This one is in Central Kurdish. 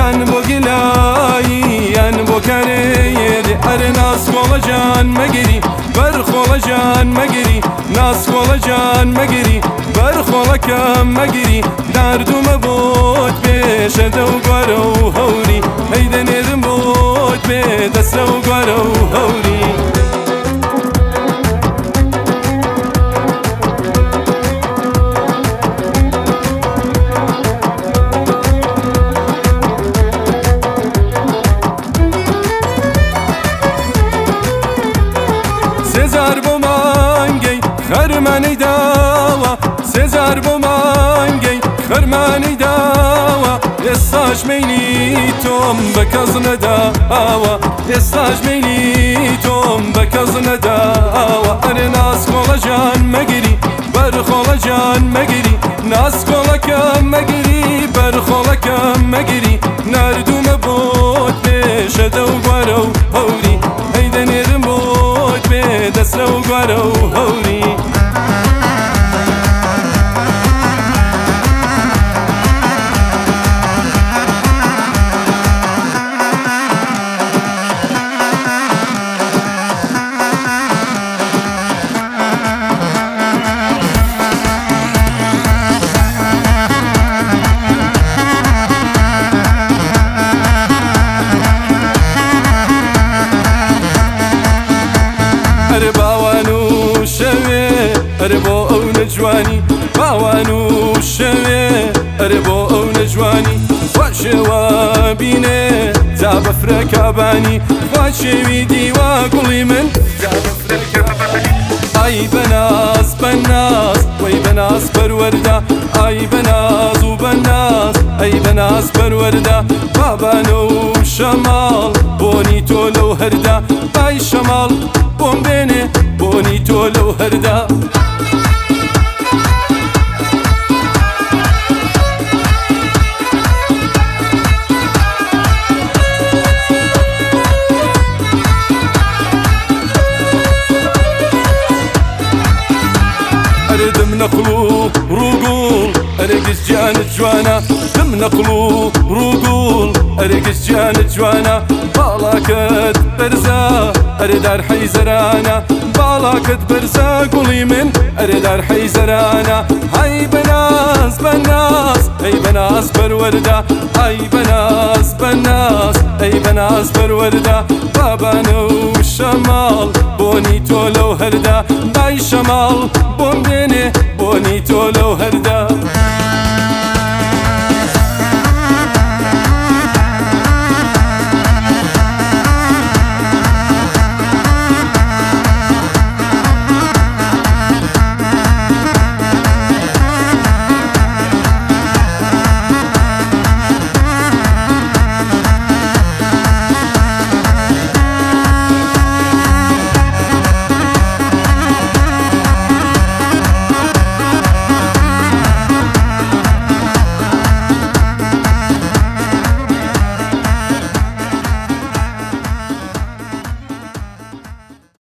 yan bu gilayi yan bu kareyeri Nas kolacan megeri ber kolacan megeri Nas kolacan megeri ber kolakam megeri Derduma bot beşe de ugaro hawri Heyden erim bot be deste ugaro hawri Sezar bu mangey xermani dava Sezar bu mangey xermani dava Essaş meyli tom be kazına dava Essaş meyli tom be kazına dava Nas kolacan megeri ber kolacan megeri Nas kolakam megeri ber kolakam megeri Nerdume bot beşe de ugaro hawri Heyden erim bot be deste ugaro hawri باوانو شوي اربو او نجواني باوانو شوي اربو او نجواني وشوا بيني زاب فركاباني وشوي ديوا قولي من زاب فركاباني اي بناس بناس وي بناس بروردا اي بناس وبناس اي بناس بروردا بابانو شمال بوني تولو هردا اي شمال بون بيني بوني تولو هردا دم نقلو رقول ارقص جانت جوانا دم نقلو رقول ارقص جانت جوانا بالاكت برزا اردار حيزرانا بالاكت برزا قولي من اردار حيزرانا هاي بناس بناس اي بناس بروردا اي بناس بناس اي بناس بروردا بابانو شمال بوني تولو هردا باي شمال بون بيني بوني تولو هردا